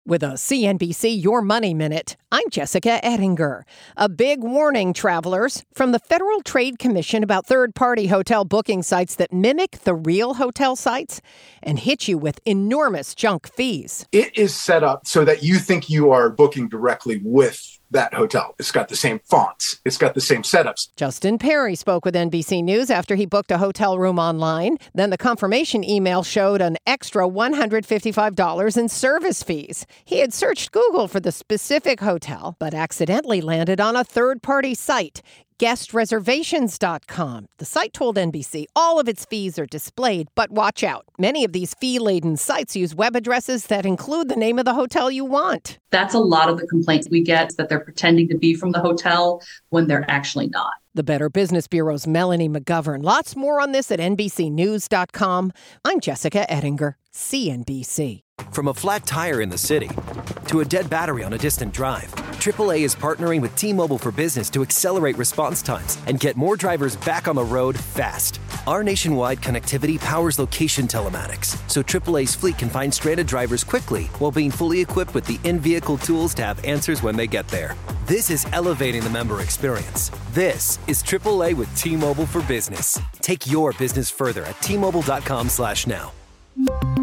With a CNBC Your Money Minute, I'm Jessica Ettinger. A big warning, travelers, from the Federal Trade Commission about third-party hotel booking sites that mimic the real hotel sites and hit you with enormous junk fees. It is set up so that you think you are booking directly with that hotel. It's got the same fonts. It's got the same setups. Justin Perry spoke with NBC News after he booked a hotel room online. Then the confirmation email showed an extra $155 in service fees. He had searched Google for the specific hotel, but accidentally landed on a third-party site, guestreservations.com. The site told NBC all of its fees are displayed, but watch out. Many of these fee-laden sites use web addresses that include the name of the hotel you want. That's a lot of the complaints we get, that they're pretending to be from the hotel when they're actually not. The Better Business Bureau's Melanie McGovern. Lots more on this at NBCnews.com. I'm Jessica Ettinger, CNBC. From a flat tire in the city to a dead battery on a distant drive, AAA is partnering with T-Mobile for Business to accelerate response times and get more drivers back on the road fast. Our nationwide connectivity powers location telematics, so AAA's fleet can find stranded drivers quickly while being fully equipped with the in-vehicle tools to have answers when they get there. This is elevating the member experience. This is AAA with T-Mobile for Business. Take your business further at T-Mobile.com/now.